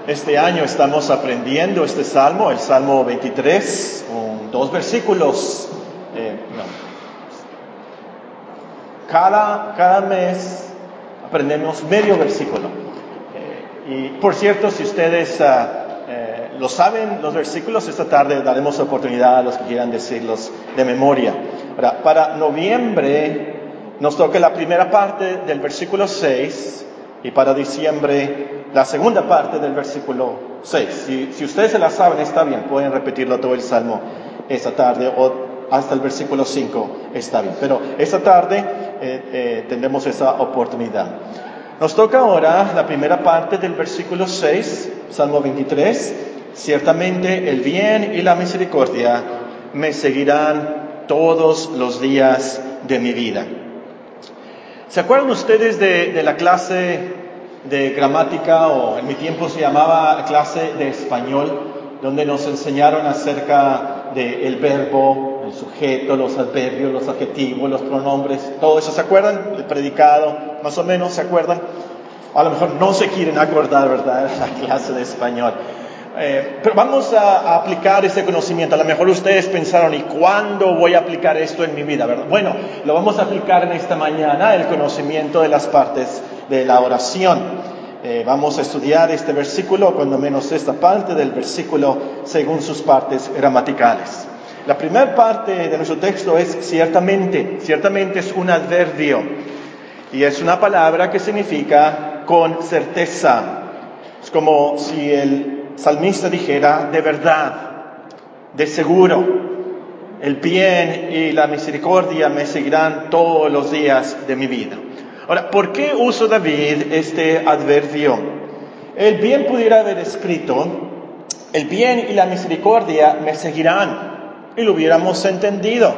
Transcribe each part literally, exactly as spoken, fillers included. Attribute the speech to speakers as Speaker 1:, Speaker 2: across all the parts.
Speaker 1: Este año estamos aprendiendo este salmo, el Salmo veintitrés, un, dos versículos. Eh, no. cada, cada mes aprendemos medio versículo. Eh, y por cierto, si ustedes uh, eh, lo saben, los versículos, esta tarde daremos oportunidad a los que quieran decirlos de memoria. Ahora, para noviembre nos toca la primera parte del versículo seis y para diciembre la segunda parte del versículo seis. Si, si ustedes se la saben, está bien, pueden repetirlo todo el Salmo esta tarde o hasta el versículo cinco, está bien. Pero esta tarde eh, eh, tendremos esa oportunidad. Nos toca ahora la primera parte del versículo seis, Salmo veintitrés. Ciertamente el bien y la misericordia me seguirán todos los días de mi vida. ¿Se acuerdan ustedes de, de la clase de gramática, o en mi tiempo se llamaba clase de español, donde nos enseñaron acerca del verbo, el sujeto, los adverbios, los adjetivos, los pronombres, todo eso? ¿Se acuerdan? El predicado, más o menos, ¿se acuerdan? A lo mejor no se quieren acordar, ¿verdad? La clase de español. Eh, pero vamos a, a aplicar ese conocimiento. A lo mejor ustedes pensaron, ¿y cuándo voy a aplicar esto en mi vida, verdad? Bueno, lo vamos a aplicar en esta mañana, el conocimiento de las partes de la oración. Eh, vamos a estudiar este versículo, cuando menos esta parte del versículo, según sus partes gramaticales. La primera parte de nuestro texto es ciertamente. Ciertamente es un adverbio y es una palabra que significa con certeza. Es como si el salmista dijera: de verdad, de seguro, el bien y la misericordia me seguirán todos los días de mi vida. Ahora, ¿por qué usó David este adverbio? El bien pudiera haber escrito: el bien y la misericordia me seguirán, y lo hubiéramos entendido.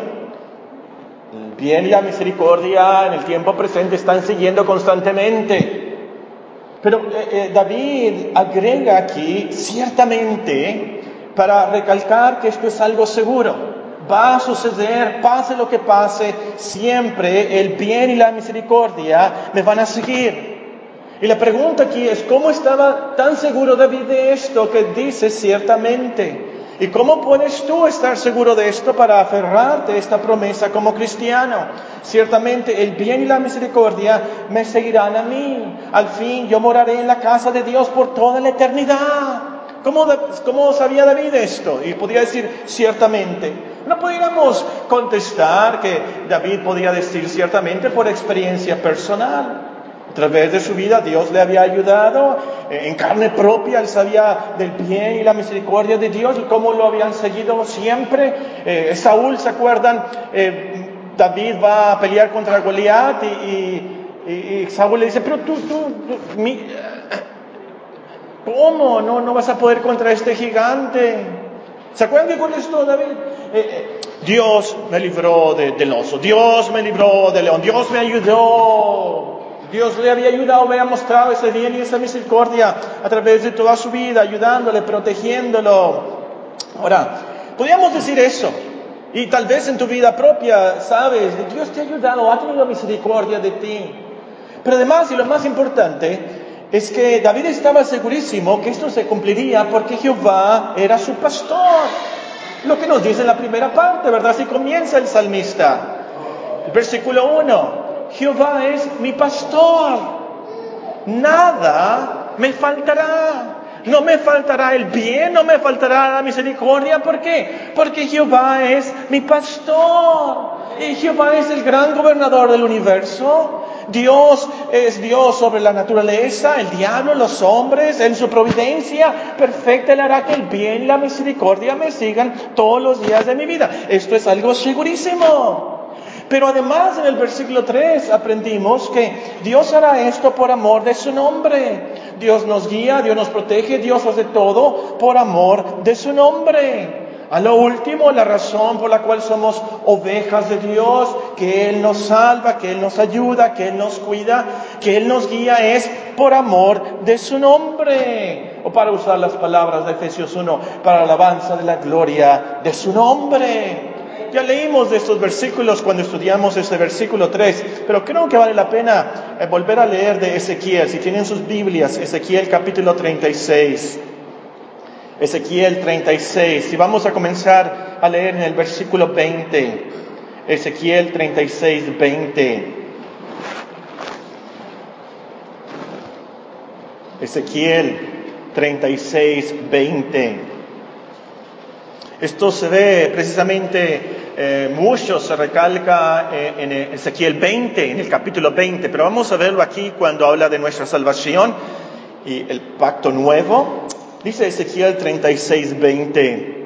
Speaker 1: El bien y la misericordia en el tiempo presente están siguiendo constantemente. Pero eh, eh, David agrega aquí ciertamente para recalcar que esto es algo seguro. Va a suceder, pase lo que pase, siempre el bien y la misericordia me van a seguir. Y la pregunta aquí es: ¿cómo estaba tan seguro David de esto que dice ciertamente? ¿Y cómo puedes tú estar seguro de esto para aferrarte a esta promesa como cristiano? Ciertamente el bien y la misericordia me seguirán a mí. Al fin yo moraré en la casa de Dios por toda la eternidad. ¿Cómo, cómo sabía David esto? Y podía decir ciertamente. No pudiéramos contestar que David podía decir ciertamente por experiencia personal. A través de su vida Dios le había ayudado, eh, en carne propia él sabía del bien y la misericordia de Dios y cómo lo habían seguido siempre. Eh, Saúl, ¿se acuerdan? Eh, David va a pelear contra Goliat y, y, y, y Saúl le dice: pero tú, tú, tú mi, ¿cómo? No, no vas a poder contra este gigante. ¿Se acuerdan que contestó David? Eh, eh, Dios me libró de, del oso, Dios me libró del león, Dios me ayudó. Dios le había ayudado, me había mostrado ese bien y esa misericordia a través de toda su vida, ayudándole, protegiéndolo. Ahora, podríamos decir eso. Y tal vez en tu vida propia, sabes, Dios te ha ayudado, ha tenido misericordia de ti. Pero además, y lo más importante, es que David estaba segurísimo que esto se cumpliría porque Jehová era su pastor. Lo que nos dice en la primera parte, ¿verdad? Así comienza el salmista. El versículo uno. Jehová es mi pastor, nada me faltará. No me faltará el bien, no me faltará la misericordia. ¿Por qué? Porque Jehová es mi pastor. Y Jehová es el gran gobernador del universo. Dios es Dios sobre la naturaleza, el diablo, los hombres. En su providencia perfecta Él hará que el bien y la misericordia me sigan todos los días de mi vida. Esto es algo segurísimo. Pero además en el versículo tres aprendimos que Dios hará esto por amor de su nombre. Dios nos guía, Dios nos protege, Dios hace todo por amor de su nombre. A lo último, la razón por la cual somos ovejas de Dios, que Él nos salva, que Él nos ayuda, que Él nos cuida, que Él nos guía, es por amor de su nombre. O para usar las palabras de Efesios uno, para la alabanza de la gloria de su nombre. Ya leímos de estos versículos cuando estudiamos este versículo tres, pero creo que vale la pena eh, volver a leer de Ezequiel. Si tienen sus Biblias, Ezequiel capítulo treinta y seis. Ezequiel treinta y seis. Y vamos a comenzar a leer en el versículo veinte. Ezequiel treinta y seis, veinte. Ezequiel treinta y seis, veinte. Esto se ve precisamente, eh, mucho se recalca eh, en Ezequiel veinte, en el capítulo veinte, pero vamos a verlo aquí cuando habla de nuestra salvación y el pacto nuevo. Dice Ezequiel treinta y seis, veinte.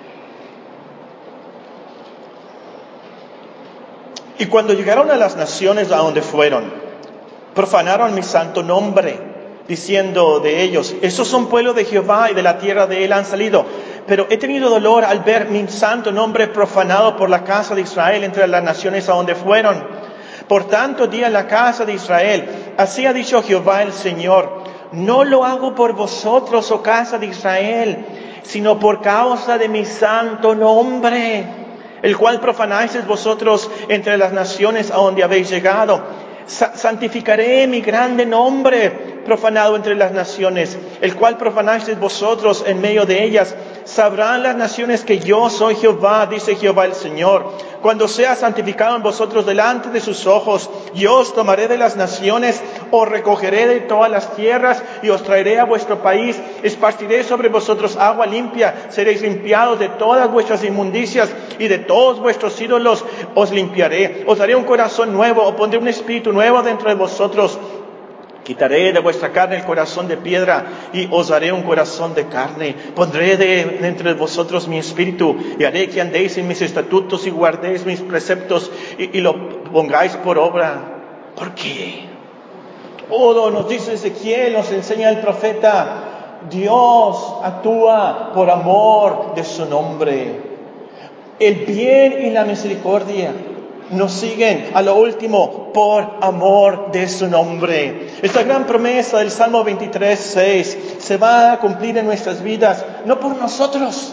Speaker 1: Y cuando llegaron a las naciones a donde fueron, profanaron mi santo nombre, diciendo de ellos: esos son pueblo de Jehová y de la tierra de él han salido. Pero he tenido dolor al ver mi santo nombre profanado por la casa de Israel entre las naciones a donde fueron. Por tanto di a la casa de Israel: así ha dicho Jehová el Señor, no lo hago por vosotros, oh casa de Israel, sino por causa de mi santo nombre, el cual profanáis vosotros entre las naciones a donde habéis llegado. Sa- santificaré mi grande nombre profanado entre las naciones, el cual profanáis vosotros en medio de ellas. Sabrán las naciones que yo soy Jehová, dice Jehová el Señor, cuando sea santificado en vosotros delante de sus ojos. Yo os tomaré de las naciones, os recogeré de todas las tierras y os traeré a vuestro país. Esparciré sobre vosotros agua limpia, seréis limpiados de todas vuestras inmundicias y de todos vuestros ídolos os limpiaré. Os daré un corazón nuevo, os pondré un espíritu nuevo dentro de vosotros. Quitaré de vuestra carne el corazón de piedra y os daré un corazón de carne. Pondré de, de entre vosotros mi espíritu y haré que andéis en mis estatutos y guardéis mis preceptos y, y lo pongáis por obra. ¿Por qué? Todo nos dice Ezequiel, nos enseña el profeta. Dios actúa por amor de su nombre. El bien y la misericordia nos siguen a lo último por amor de su nombre. Esta gran promesa del Salmo veintitrés, seis se va a cumplir en nuestras vidas, no por nosotros,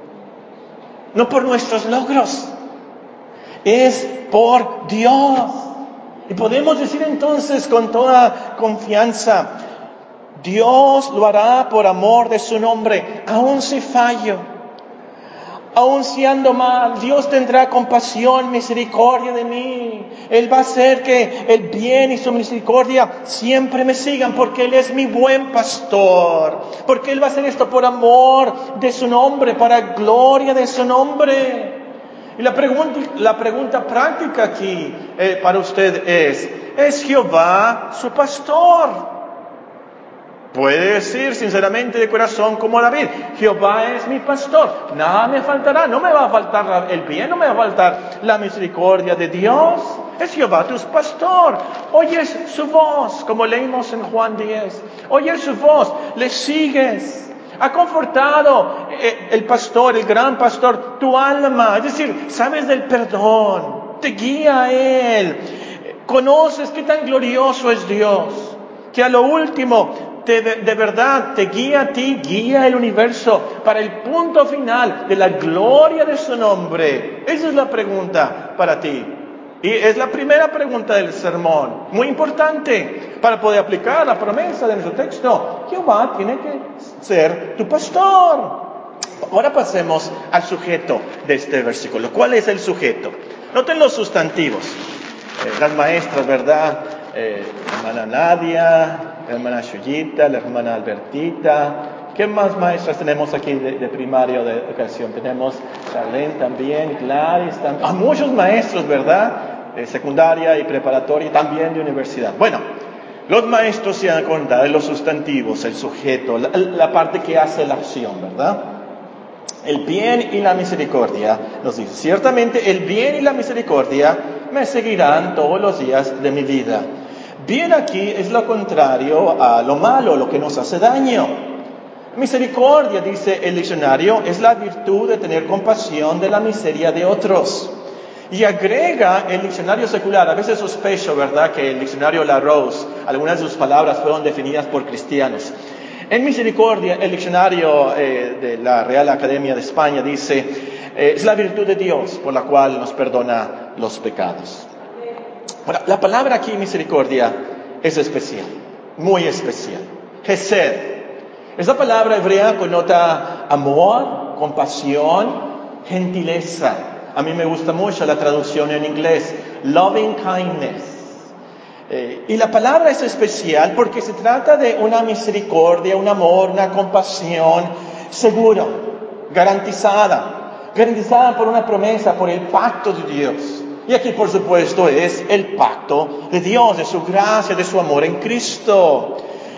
Speaker 1: no por nuestros logros, es por Dios. Y podemos decir entonces con toda confianza: Dios lo hará por amor de su nombre, aun si fallo. Aun si ando mal, Dios tendrá compasión, misericordia de mí. Él va a hacer que el bien y su misericordia siempre me sigan, porque Él es mi buen pastor. Porque Él va a hacer esto por amor de su nombre, para gloria de su nombre. Y la pregunta, la pregunta práctica aquí eh, para usted es: ¿es Jehová su pastor? Puede decir sinceramente de corazón como David: Jehová es mi pastor, nada me faltará, no me va a faltar el bien, no me va a faltar la misericordia de Dios. Es Jehová tu pastor, oyes su voz, como leímos en Juan diez, oyes su voz, le sigues. Ha confortado el pastor, el gran pastor, tu alma, es decir, sabes del perdón, te guía a Él, conoces qué tan glorioso es Dios, que a lo último Te, de, de verdad te guía a ti, guía el universo para el punto final de la gloria de su nombre. Esa es la pregunta para ti. Y es la primera pregunta del sermón, muy importante para poder aplicar la promesa de nuestro texto. Jehová tiene que ser tu pastor. Ahora pasemos al sujeto de este versículo. ¿Cuál es el sujeto? Noten los sustantivos. Eh, las maestras, ¿verdad? Eh, hermana Nadia, la hermana Chuyita, la hermana Albertita. ¿Qué más maestras tenemos aquí de, de primaria o de educación? Tenemos Charlene también, Gladys también. Ah, muchos maestros, ¿verdad? De secundaria y preparatoria, también de universidad. Bueno, los maestros se dan cuenta de los sustantivos, el sujeto, la, la parte que hace la acción, ¿verdad? El bien y la misericordia nos dice: ciertamente el bien y la misericordia me seguirán todos los días de mi vida. Bien aquí es lo contrario a lo malo, lo que nos hace daño. Misericordia, dice el diccionario, es la virtud de tener compasión de la miseria de otros. Y agrega el diccionario secular, a veces sospecho, ¿verdad?, que el diccionario Larousse, algunas de sus palabras fueron definidas por cristianos. En misericordia, el diccionario eh, de la Real Academia de España dice, eh, es la virtud de Dios por la cual nos perdona los pecados. Bueno, la palabra aquí, misericordia, es especial, muy especial. Hesed. Esa palabra hebrea connota amor, compasión, gentileza. A mí me gusta mucho la traducción en inglés, loving kindness. Eh, y la palabra es especial porque se trata de una misericordia, un amor, una compasión segura, garantizada, garantizada por una promesa, por el pacto de Dios. Y aquí, por supuesto, es el pacto de Dios, de su gracia, de su amor en Cristo.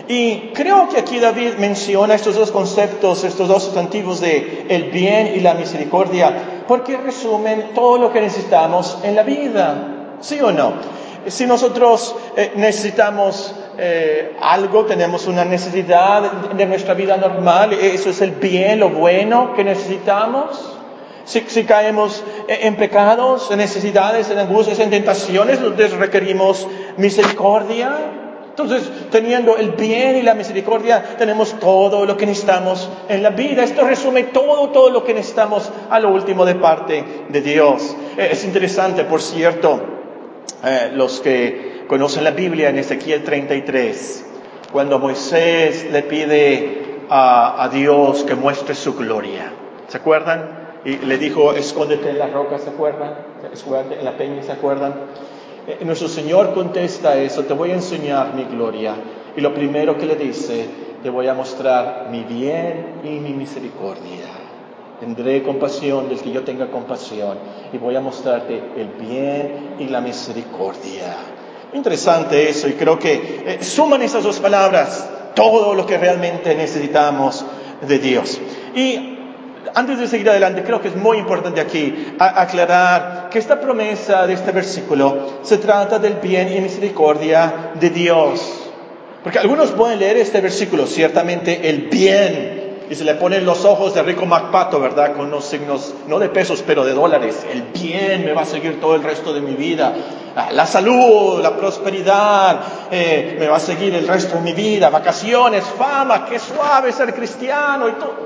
Speaker 1: Y creo que aquí David menciona estos dos conceptos, estos dos sustantivos de el bien y la misericordia, porque resumen todo lo que necesitamos en la vida. ¿Sí o no? Si nosotros eh, necesitamos eh, algo, tenemos una necesidad de nuestra vida normal, eso es el bien, lo bueno que necesitamos. Si, si caemos en pecados, en necesidades, en angustias, en tentaciones, entonces requerimos misericordia. Entonces, teniendo el bien y la misericordia, tenemos todo lo que necesitamos en la vida. Esto resume todo, todo lo que necesitamos a lo último de parte de Dios. Eh, es interesante, por cierto, Eh, los que conocen la Biblia en Ezequiel treinta y tres, cuando Moisés le pide a, a Dios que muestre su gloria, ¿se acuerdan? Y le dijo, escóndete en la roca, ¿se acuerdan? Escóndete en la peña, ¿se acuerdan? Eh, nuestro Señor contesta eso, te voy a enseñar mi gloria. Y lo primero que le dice, te voy a mostrar mi bien y mi misericordia. Tendré compasión del que yo tenga compasión y voy a mostrarte el bien y la misericordia. Interesante eso, y creo que eh, suman esas dos palabras todo lo que realmente necesitamos de Dios. Y antes de seguir adelante, creo que es muy importante aquí a, aclarar que esta promesa de este versículo se trata del bien y misericordia de Dios. Porque algunos pueden leer este versículo, ciertamente el bien, y se le ponen los ojos de Rico MacPato, ¿verdad? Con unos signos, no de pesos, pero de dólares. El bien me va a seguir todo el resto de mi vida. La salud, la prosperidad, eh, me va a seguir el resto de mi vida. Vacaciones, fama, qué suave ser cristiano y todo.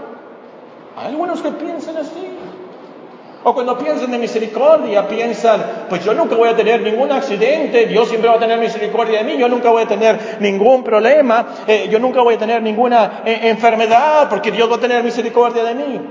Speaker 1: Hay algunos que piensan así. O cuando piensan en misericordia, piensan, pues yo nunca voy a tener ningún accidente, Dios siempre va a tener misericordia de mí, yo nunca voy a tener ningún problema, eh, yo nunca voy a tener ninguna eh, enfermedad, porque Dios va a tener misericordia de mí.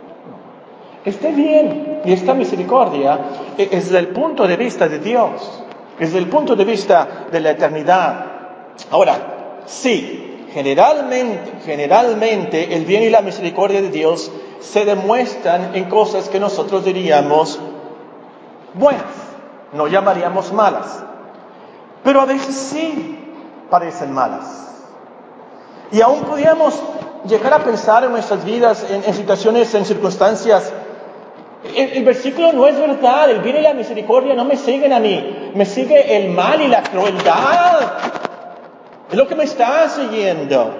Speaker 1: Este bien y esta misericordia eh, es desde el punto de vista de Dios, es desde el punto de vista de la eternidad. Ahora, sí, generalmente, generalmente el bien y la misericordia de Dios se demuestran en cosas que nosotros diríamos buenas, no llamaríamos malas, pero a veces sí parecen malas. Y aún podríamos llegar a pensar en nuestras vidas, en, en situaciones, en circunstancias, el, el versículo no es verdad, el bien y la misericordia no me siguen a mí, me sigue el mal y la crueldad, es lo que me está siguiendo.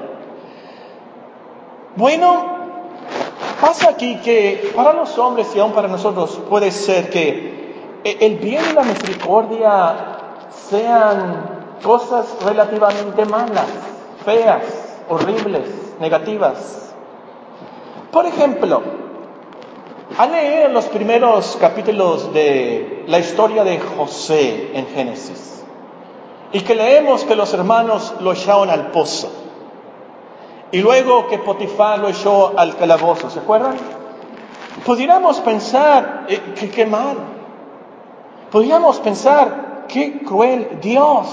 Speaker 1: Bueno, pasa aquí que para los hombres y aún para nosotros puede ser que el bien y la misericordia sean cosas relativamente malas, feas, horribles, negativas. Por ejemplo, al leer los primeros capítulos de la historia de José en Génesis, y que leemos que los hermanos lo echaron al pozo, y luego que Potifar lo echó al calabozo, ¿se acuerdan? Podríamos pensar, eh, que qué mal. Podríamos pensar, qué cruel Dios.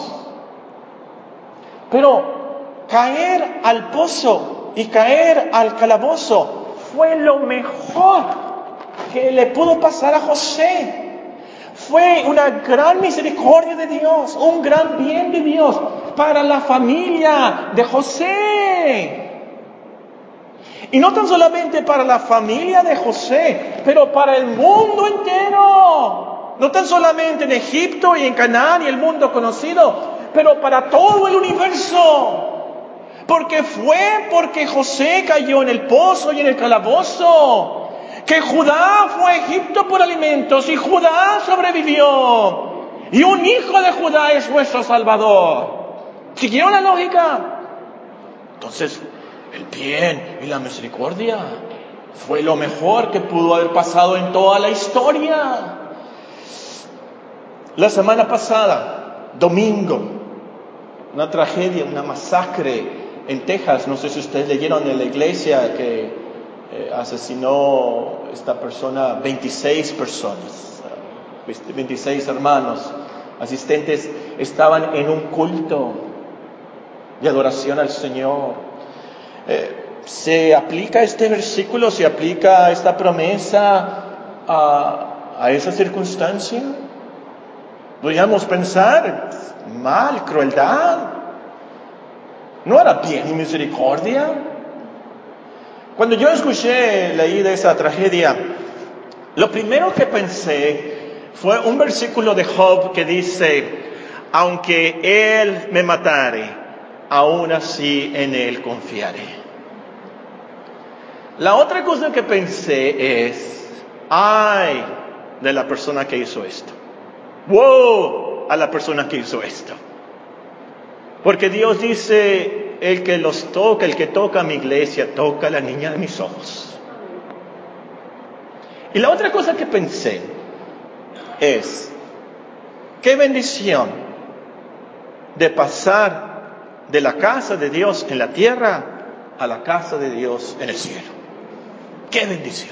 Speaker 1: Pero caer al pozo y caer al calabozo fue lo mejor que le pudo pasar a José. Fue una gran misericordia de Dios, un gran bien de Dios para la familia de José. Y no tan solamente para la familia de José, pero para el mundo entero. No tan solamente en Egipto y en Canaán y el mundo conocido, pero para todo el universo. Porque fue porque José cayó en el pozo y en el calabozo que Judá fue a Egipto por alimentos y Judá sobrevivió. Y un hijo de Judá es nuestro Salvador. ¿Siguieron la lógica? Entonces, El bien y la misericordia fue lo mejor que pudo haber pasado en toda la historia. La semana pasada, domingo, una tragedia, una masacre en Texas. No sé si ustedes leyeron en la iglesia que eh, asesinó esta persona veintiséis personas, veintiséis hermanos asistentes estaban en un culto de adoración al Señor. Eh, ¿Se aplica este versículo, se aplica esta promesa a, a esa circunstancia? Podríamos pensar, mal, crueldad. ¿No era bien y misericordia? Cuando yo escuché, leí de esa tragedia, lo primero que pensé fue un versículo de Job que dice: aunque él me matare, aún así en él confiaré. La otra cosa que pensé es: ay de la persona que hizo esto. ¡Wow! A la persona que hizo esto. Porque Dios dice: el que los toca, el que toca a mi iglesia, toca a la niña de mis ojos. Y la otra cosa que pensé es: qué bendición de pasar de la casa de Dios en la tierra a la casa de Dios en el cielo. ¡Qué bendición!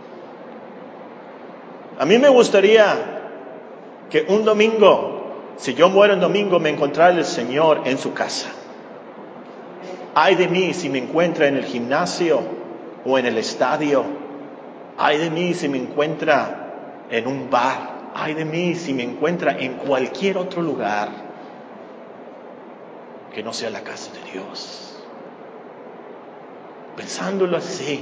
Speaker 1: A mí me gustaría que un domingo, si yo muero en domingo, me encontrara el Señor en su casa. Ay de mí si me encuentra en el gimnasio o en el estadio. Ay de mí si me encuentra en un bar. Ay de mí si me encuentra en cualquier otro lugar que no sea la casa de Dios. Pensándolo así,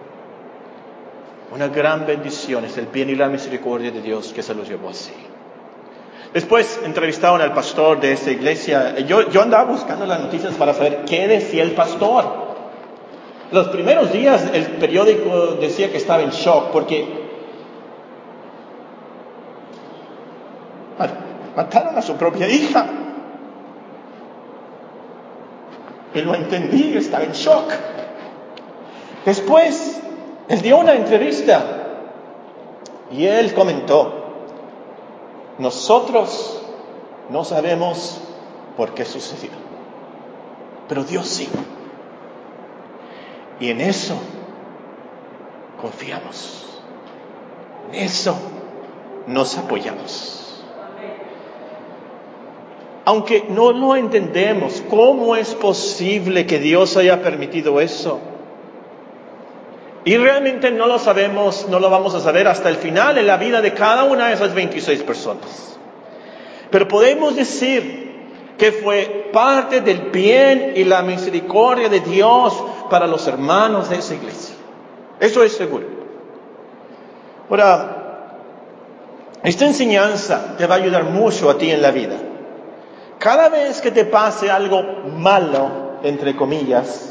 Speaker 1: una gran bendición es el bien y la misericordia de Dios que se los llevó así. Después entrevistaron al pastor de esa iglesia. Yo, yo andaba buscando las noticias para saber qué decía el pastor. Los primeros días el periódico decía que estaba en shock porque mataron a su propia hija. Y lo entendí, estaba en shock. Después, él dio una entrevista y él comentó: nosotros no sabemos por qué sucedió, pero Dios sí. Y en eso confiamos. En eso nos apoyamos. Aunque no lo entendemos, ¿cómo es posible que Dios haya permitido eso? Y realmente no lo sabemos, no lo vamos a saber hasta el final en la vida de cada una de esas veintiséis personas. Pero podemos decir que fue parte del bien y la misericordia de Dios para los hermanos de esa iglesia. Eso es seguro. Ahora, esta enseñanza te va a ayudar mucho a ti en la vida. Cada vez que te pase algo malo, entre comillas,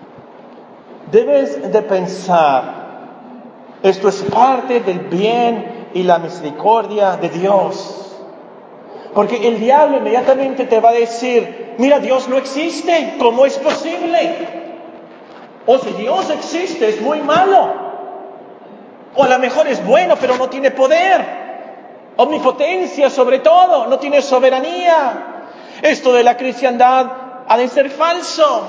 Speaker 1: debes de pensar: esto es parte del bien y la misericordia de Dios. Porque el diablo inmediatamente te va a decir: mira, Dios no existe, ¿cómo es posible? O si Dios existe, es muy malo. O a lo mejor es bueno, pero no tiene poder. Omnipotencia sobre todo, no tiene soberanía. Esto de la cristiandad ha de ser falso.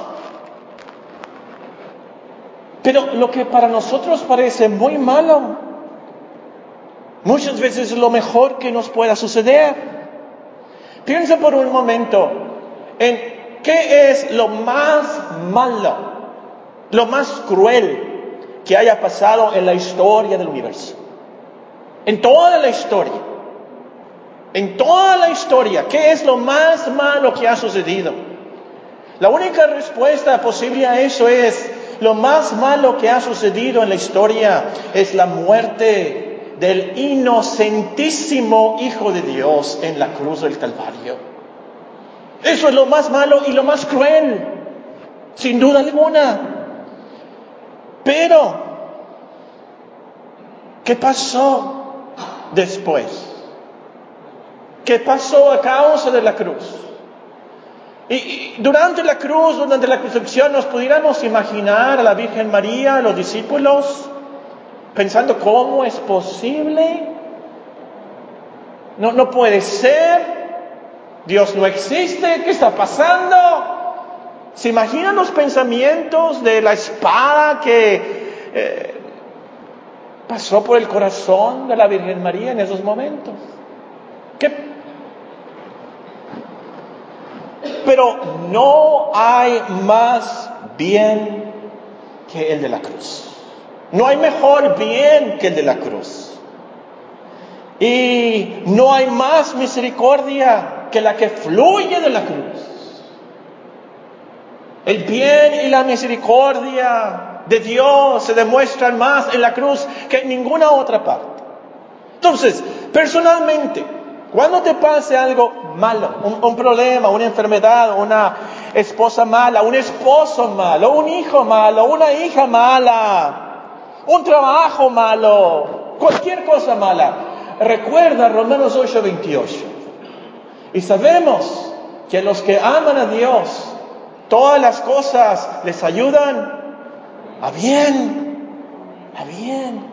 Speaker 1: Pero lo que para nosotros parece muy malo, muchas veces es lo mejor que nos pueda suceder. Piensa por un momento en qué es lo más malo, lo más cruel que haya pasado en la historia del universo. En toda la historia. En toda la historia, ¿qué es lo más malo que ha sucedido? La única respuesta posible a eso es: lo más malo que ha sucedido en la historia es la muerte del inocentísimo Hijo de Dios en la cruz del Calvario. Eso es lo más malo y lo más cruel, sin duda alguna. Pero, ¿qué pasó después? ¿Qué pasó a causa de la cruz? Y, y durante la cruz, durante la crucifixión, nos pudiéramos imaginar a la Virgen María, a los discípulos, pensando, ¿cómo es posible? No, no puede ser. Dios no existe. ¿Qué está pasando? ¿Se imaginan los pensamientos de la espada que eh, pasó por el corazón de la Virgen María en esos momentos? ¿Qué? Pero no hay más bien que el de la cruz. No hay mejor bien que el de la cruz. Y no hay más misericordia que la que fluye de la cruz. El bien y la misericordia de Dios se demuestran más en la cruz que en ninguna otra parte. Entonces, personalmente, cuando te pase algo malo, un, un problema, una enfermedad, una esposa mala, un esposo malo, un hijo malo, una hija mala, un trabajo malo, cualquier cosa mala, recuerda Romanos ocho veintiocho. Y sabemos que a los que aman a Dios, todas las cosas les ayudan a bien, a bien.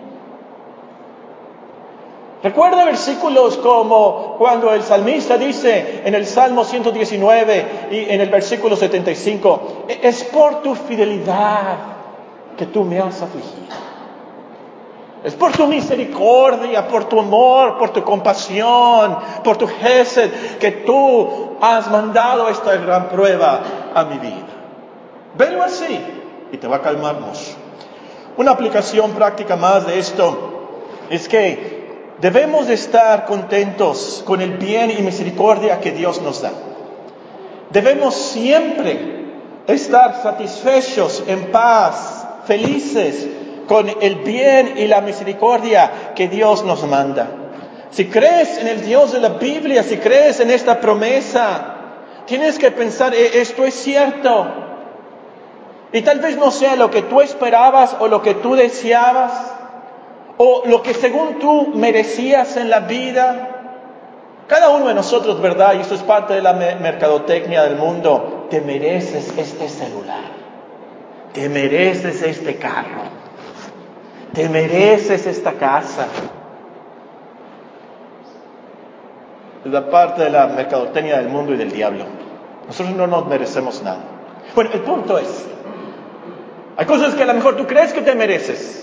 Speaker 1: Recuerda versículos como cuando el salmista dice en el Salmo ciento diecinueve y en el versículo setenta y cinco, es por tu fidelidad que tú me has afligido. Es por tu misericordia, por tu amor, por tu compasión, por tu gesed, que tú has mandado esta gran prueba a mi vida. Velo así y te va a calmar mucho. Una aplicación práctica más de esto es que debemos de estar contentos con el bien y misericordia que Dios nos da. Debemos siempre estar satisfechos, en paz, felices con el bien y la misericordia que Dios nos manda. Si crees en el Dios de la Biblia, si crees en esta promesa, tienes que pensar, esto es cierto. Y tal vez no sea lo que tú esperabas o lo que tú deseabas, o lo que según tú merecías en la vida. Cada uno de nosotros, ¿verdad? Y esto es parte de la mercadotecnia del mundo. Te mereces este celular. Te mereces este carro. Te mereces esta casa. Es la parte de la mercadotecnia del mundo y del diablo. Nosotros no nos merecemos nada. Bueno, el punto es, hay cosas que a lo mejor tú crees que te mereces.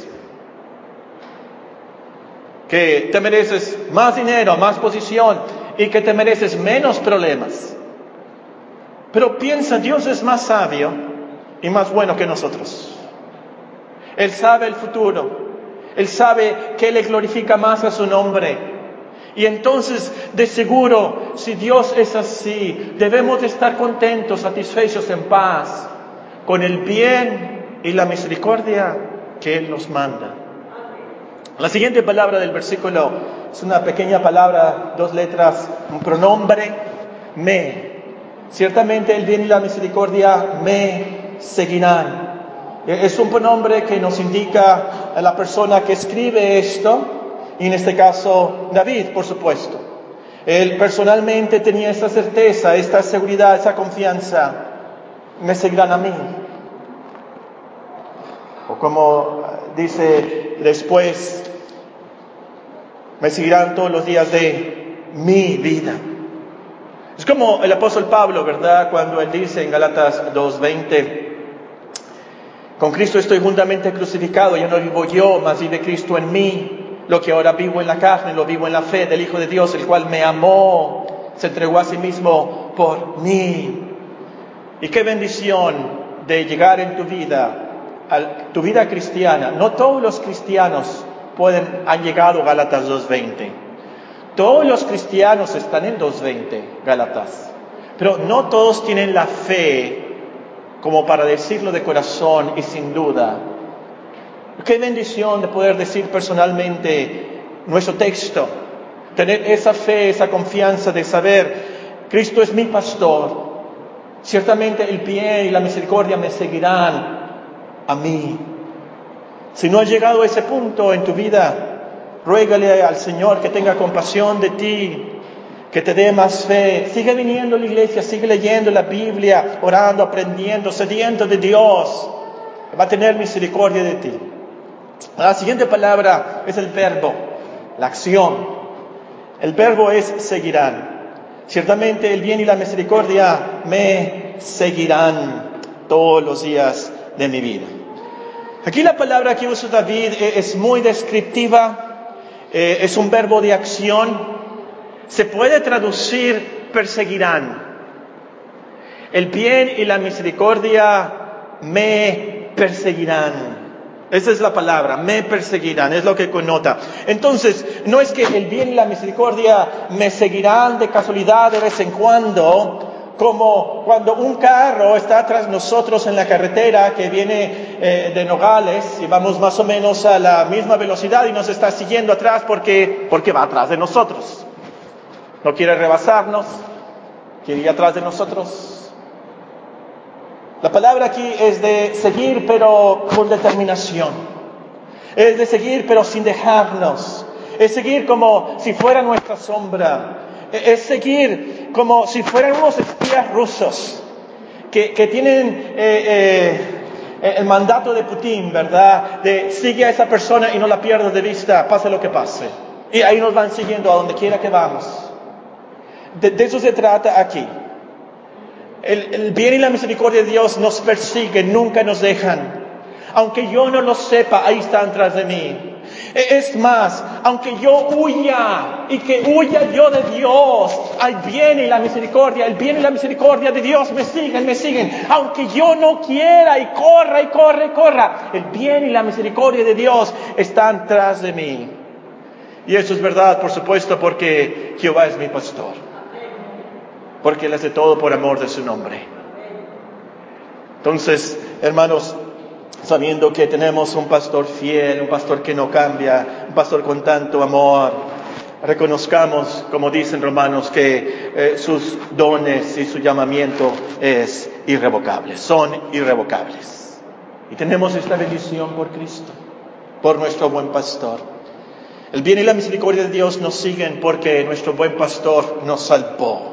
Speaker 1: Que te mereces más dinero, más posición y que te mereces menos problemas. Pero piensa, Dios es más sabio y más bueno que nosotros. Él sabe el futuro. Él sabe que le glorifica más a su nombre. Y entonces, de seguro, si Dios es así, debemos de estar contentos, satisfechos, en paz, con el bien y la misericordia que Él nos manda. La siguiente palabra del versículo es una pequeña palabra, dos letras, un pronombre, me. Ciertamente el bien y la misericordia me seguirán. Es un pronombre que nos indica a la persona que escribe esto, y en este caso David, por supuesto. Él personalmente tenía esta certeza, esta seguridad, esa confianza, me seguirán a mí. O como dice después, me seguirán todos los días de mi vida. Es como el apóstol Pablo, ¿verdad? Cuando él dice en Gálatas dos veinte, con Cristo estoy juntamente crucificado, ya no vivo yo, mas vive Cristo en mí. Lo que ahora vivo en la carne, lo vivo en la fe del Hijo de Dios, el cual me amó, se entregó a sí mismo por mí. Y qué bendición de llegar en tu vida, a tu vida cristiana. No todos los cristianos pueden, han llegado a Gálatas dos veinte. Todos los cristianos están en dos veinte, Gálatas. Pero no todos tienen la fe como para decirlo de corazón y sin duda. Qué bendición de poder decir personalmente nuestro texto. Tener esa fe, esa confianza de saber, Cristo es mi pastor. Ciertamente el bien y la misericordia me seguirán a mí. Si no has llegado a ese punto en tu vida, ruégale al Señor que tenga compasión de ti, que te dé más fe. Sigue viniendo a la iglesia, sigue leyendo la Biblia, orando, aprendiendo, sediento de Dios. Va a tener misericordia de ti. La siguiente palabra es el verbo, la acción. El verbo es seguirán. Ciertamente el bien y la misericordia me seguirán todos los días de mi vida. Aquí la palabra que usa David es muy descriptiva, es un verbo de acción. Se puede traducir perseguirán. El bien y la misericordia me perseguirán. Esa es la palabra, me perseguirán, es lo que connota. Entonces, no es que el bien y la misericordia me seguirán de casualidad de vez en cuando, como cuando un carro está tras nosotros en la carretera que viene eh, de Nogales y vamos más o menos a la misma velocidad y nos está siguiendo atrás porque, porque va atrás de nosotros. No quiere rebasarnos, quiere ir atrás de nosotros. La palabra aquí es de seguir, pero con determinación. Es de seguir, pero sin dejarnos. Es seguir como si fuera nuestra sombra. Es seguir como si fueran unos espías rusos que, que tienen eh, eh, el mandato de Putin, ¿verdad? De sigue a esa persona y no la pierdas de vista, pase lo que pase. Y ahí nos van siguiendo a donde quiera que vamos. De, de eso se trata aquí. El, el bien y la misericordia de Dios nos persiguen, nunca nos dejan. Aunque yo no lo sepa, ahí están tras de mí. Es más, aunque yo huya y que huya yo de Dios, el bien y la misericordia, el bien y la misericordia de Dios me siguen, me siguen. Aunque yo no quiera y corra y corra y corra, el bien y la misericordia de Dios están tras de mí. Y eso es verdad, por supuesto, porque Jehová es mi pastor. Porque Él hace todo por amor de su nombre. Entonces, hermanos, sabiendo que tenemos un pastor fiel, un pastor que no cambia, un pastor con tanto amor, reconozcamos, como dicen Romanos, que eh, sus dones y su llamamiento es irrevocable, son irrevocables. Y tenemos esta bendición por Cristo, por nuestro buen pastor. El bien y la misericordia de Dios nos siguen porque nuestro buen pastor nos salvó.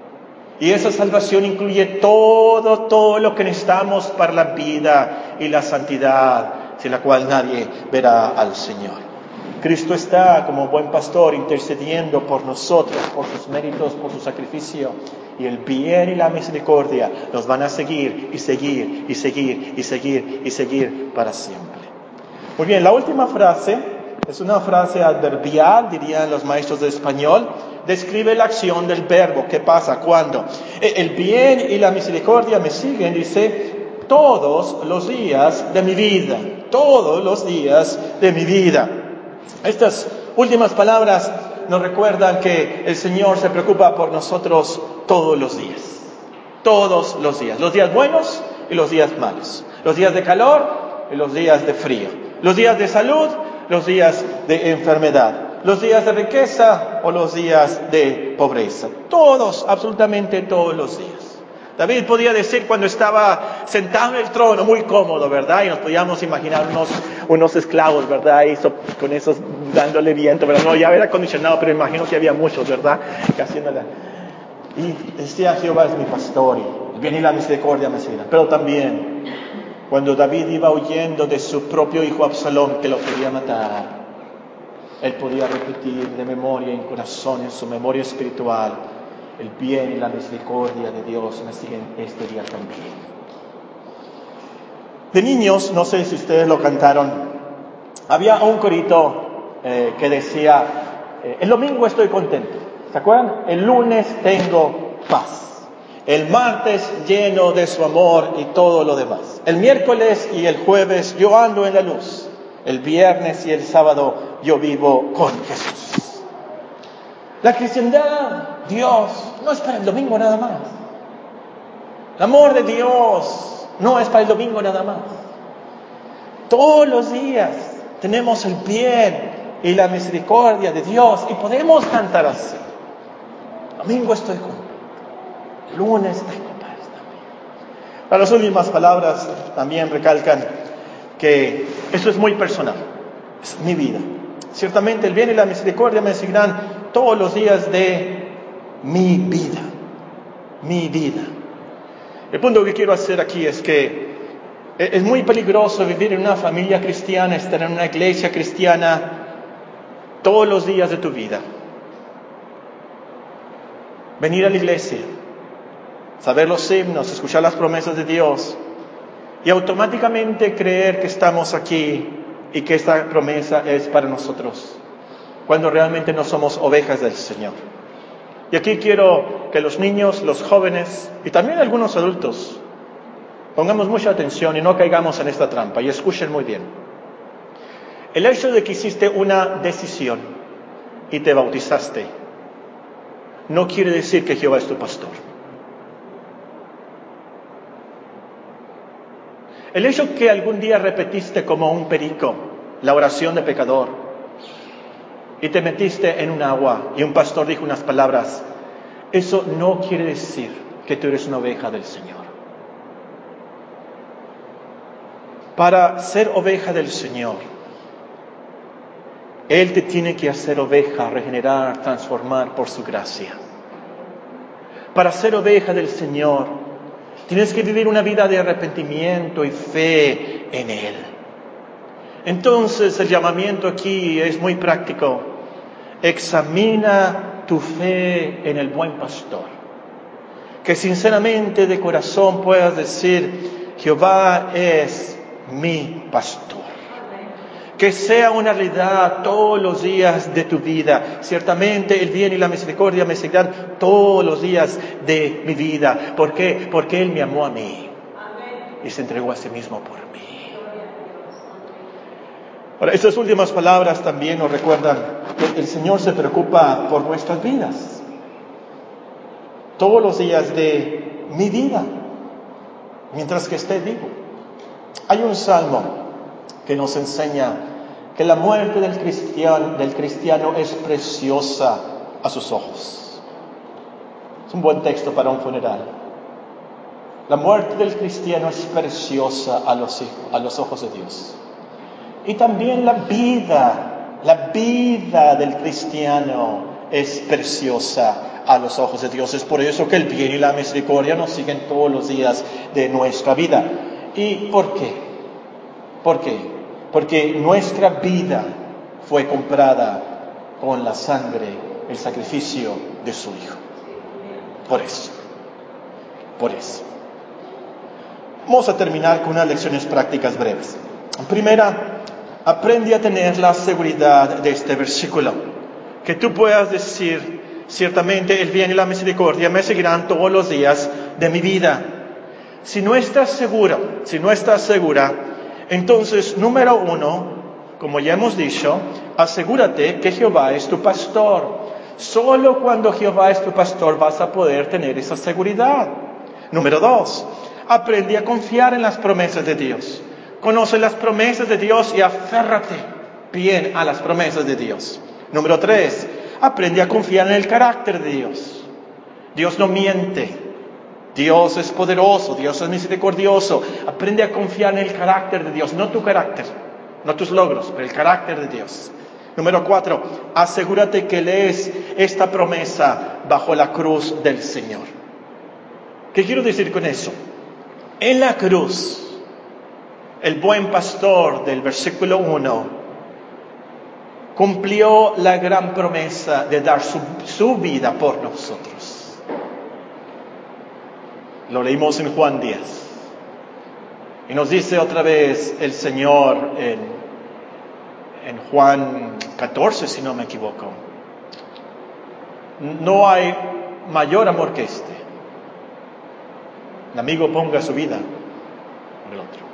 Speaker 1: Y esa salvación incluye todo, todo lo que necesitamos para la vida y la santidad, sin la cual nadie verá al Señor. Cristo está como buen pastor intercediendo por nosotros, por sus méritos, por su sacrificio. Y el bien y la misericordia nos van a seguir y seguir y seguir y seguir y seguir para siempre. Muy bien, la última frase es una frase adverbial, dirían los maestros de español. Describe la acción del verbo. ¿Qué pasa? ¿Cuándo? El bien y la misericordia me siguen, dice, todos los días de mi vida. Todos los días de mi vida. Estas últimas palabras nos recuerdan que el Señor se preocupa por nosotros todos los días. Todos los días. Los días buenos y los días malos. Los días de calor y los días de frío. Los días de salud, los días de enfermedad. Los días de riqueza o los días de pobreza. Todos, absolutamente todos los días. David podía decir cuando estaba sentado en el trono, muy cómodo, ¿verdad? Y nos podíamos imaginar unos, unos esclavos, ¿verdad? Y so, con esos dándole viento, ¿verdad? No, ya era acondicionado, pero imagino que había muchos, ¿verdad? Haciéndola. Y decía, Jehová es mi pastor y bien y la misericordia me siguen. Pero también, cuando David iba huyendo de su propio hijo Absalón, que lo quería matar, él podía repetir de memoria en corazón, en su memoria espiritual, el bien y la misericordia de Dios me siguen este día también. De niños, no sé si ustedes lo cantaron, había un corito eh, que decía, eh, el domingo estoy contento, ¿se acuerdan? El lunes tengo paz, el martes lleno de su amor y todo lo demás. El miércoles y el jueves yo ando en la luz. El viernes y el sábado yo vivo con Jesús. La cristiandad, Dios, no es para el domingo nada más. El amor de Dios no es para el domingo nada más. Todos los días tenemos el bien y la misericordia de Dios y podemos cantar así. Domingo estoy con, lunes tengo paz también. Para las últimas palabras también recalcan que eso es muy personal, es mi vida. Ciertamente el bien y la misericordia me seguirán todos los días de mi vida, mi vida. El punto que quiero hacer aquí es que es muy peligroso vivir en una familia cristiana, estar en una iglesia cristiana todos los días de tu vida. Venir a la iglesia, saber los himnos, escuchar las promesas de Dios y automáticamente creer que estamos aquí y que esta promesa es para nosotros, cuando realmente no somos ovejas del Señor. Y aquí quiero que los niños, los jóvenes y también algunos adultos pongamos mucha atención y no caigamos en esta trampa y escuchen muy bien. El hecho de que hiciste una decisión y te bautizaste no quiere decir que Jehová es tu pastor. El hecho que algún día repetiste como un perico la oración de pecador y te metiste en un agua y un pastor dijo unas palabras, eso no quiere decir que tú eres una oveja del Señor. Para ser oveja del Señor, Él te tiene que hacer oveja, regenerar, transformar por su gracia. Para ser oveja del Señor, tienes que vivir una vida de arrepentimiento y fe en Él. Entonces el llamamiento aquí es muy práctico. Examina tu fe en el buen pastor. Que sinceramente de corazón puedas decir, Jehová es mi pastor. Que sea una realidad todos los días de tu vida. Ciertamente el bien y la misericordia me seguirán todos los días de mi vida. ¿Por qué? Porque Él me amó a mí y se entregó a sí mismo por mí. Ahora, estas últimas palabras también nos recuerdan que el Señor se preocupa por nuestras vidas. Todos los días de mi vida, mientras que esté vivo. Hay un salmo que nos enseña que la muerte del cristiano, del cristiano es preciosa a sus ojos. Es un buen texto para un funeral. La muerte del cristiano es preciosa a los, a los ojos de Dios. Y también la vida, la vida del cristiano es preciosa a los ojos de Dios. Es por eso que el bien y la misericordia nos siguen todos los días de nuestra vida. ¿Y por qué? ¿Por qué? Porque nuestra vida fue comprada con la sangre, el sacrificio de su Hijo. Por eso. Por eso. Vamos a terminar con unas lecciones prácticas breves. Primera, aprende a tener la seguridad de este versículo. Que tú puedas decir, ciertamente el bien y la misericordia me seguirán todos los días de mi vida. Si no estás seguro, si no estás segura, entonces, número uno, como ya hemos dicho, asegúrate que Jehová es tu pastor. Solo cuando Jehová es tu pastor vas a poder tener esa seguridad. Número dos, aprende a confiar en las promesas de Dios. Conoce las promesas de Dios y aférrate bien a las promesas de Dios. Número tres, aprende a confiar en el carácter de Dios. Dios no miente. Dios es poderoso, Dios es misericordioso. Aprende a confiar en el carácter de Dios, no tu carácter, no tus logros, pero el carácter de Dios. Número cuatro, asegúrate que lees esta promesa bajo la cruz del Señor. ¿Qué quiero decir con eso? En la cruz, el buen pastor del versículo uno cumplió la gran promesa de dar su, su vida por nosotros. Lo leímos en Juan diez. Y nos dice otra vez el Señor en, en Juan catorce, si no me equivoco. No hay mayor amor que este. El amigo ponga su vida por el otro.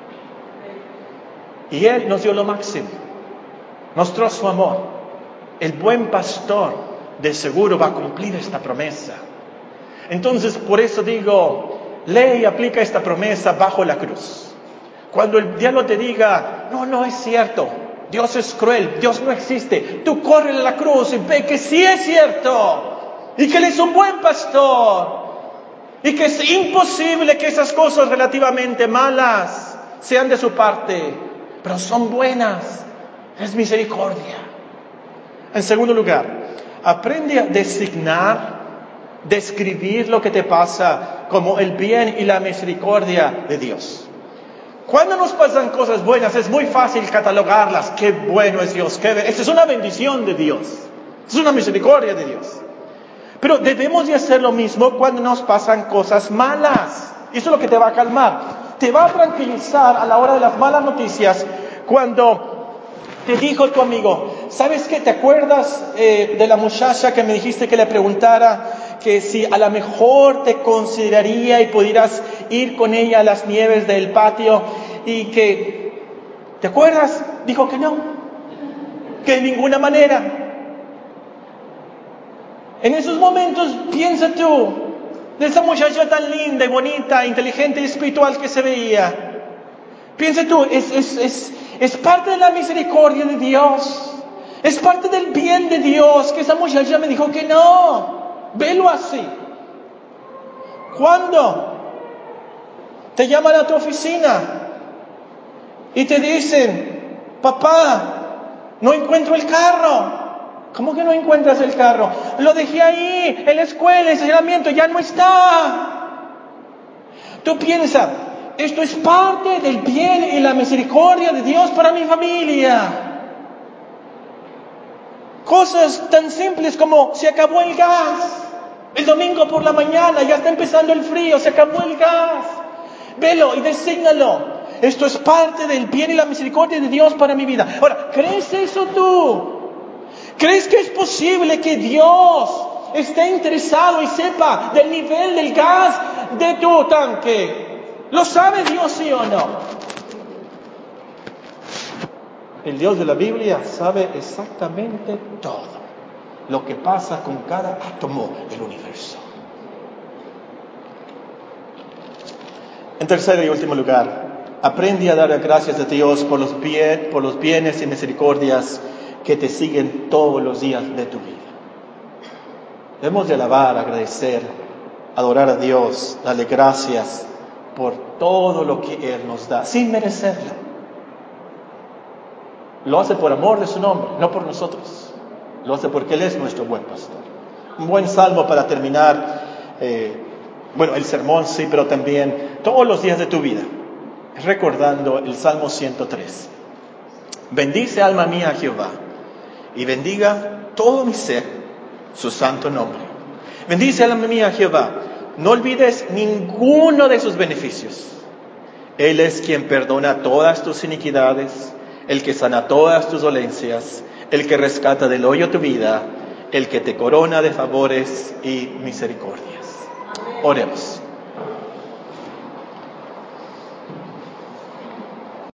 Speaker 1: Y Él nos dio lo máximo. Mostró su amor. El buen pastor de seguro va a cumplir esta promesa. Entonces, por eso digo, lee y aplica esta promesa bajo la cruz. Cuando el diablo te diga, no, no es cierto, Dios es cruel, Dios no existe, tú corre a la cruz y ve que sí es cierto, y que Él es un buen pastor, y que es imposible que esas cosas relativamente malas sean de su parte, pero son buenas, es misericordia. En segundo lugar, aprende a designar describir lo que te pasa como el bien y la misericordia de Dios. Cuando nos pasan cosas buenas es muy fácil catalogarlas. Qué bueno es Dios. Qué Esta es una bendición de Dios. Es una misericordia de Dios. Pero debemos de hacer lo mismo cuando nos pasan cosas malas. Eso es lo que te va a calmar. Te va a tranquilizar a la hora de las malas noticias cuando te dijo tu amigo, ¿sabes qué? ¿Te acuerdas eh, de la muchacha que me dijiste que le preguntara que si a lo mejor te consideraría y pudieras ir con ella a las nieves del patio y que, ¿te acuerdas? Dijo que no, que de ninguna manera. En esos momentos piensa tú de esa muchacha tan linda y bonita, inteligente y espiritual que se veía. Piensa tú, es, es, es, es parte de la misericordia de Dios, es parte del bien de Dios que esa muchacha me dijo que no. Velo así. Cuando te llaman a tu oficina y te dicen, papá, no encuentro el carro. ¿Cómo que no encuentras el carro? Lo dejé ahí, en la escuela, en el estacionamiento, ya no está. Tú piensas, esto es parte del bien y la misericordia de Dios para mi familia. Cosas tan simples como se acabó el gas. El domingo por la mañana ya está empezando el frío, se acabó el gas. Velo y desígnalo. Esto es parte del bien y la misericordia de Dios para mi vida. Ahora, ¿crees eso tú? ¿Crees que es posible que Dios esté interesado y sepa del nivel del gas de tu tanque? ¿Lo sabe Dios, sí o no? El Dios de la Biblia sabe exactamente todo lo que pasa con cada átomo del universo. En tercer y último lugar, aprende a dar gracias a Dios por los, bien, por los bienes y misericordias que te siguen todos los días de tu vida. Debemos de alabar, agradecer, adorar a Dios, darle gracias por todo lo que Él nos da, sin merecerlo. Lo hace por amor de su nombre, no por nosotros. Lo hace porque Él es nuestro buen pastor. Un buen salmo para terminar, eh, bueno, el sermón sí, pero también todos los días de tu vida, recordando el Salmo ciento tres. Bendice alma mía a Jehová, y bendiga todo mi ser su santo nombre. Bendice alma mía a Jehová, no olvides ninguno de sus beneficios. Él es quien perdona todas tus iniquidades, el que sana todas tus dolencias, el que rescata del hoyo tu vida, el que te corona de favores y misericordias. Oremos.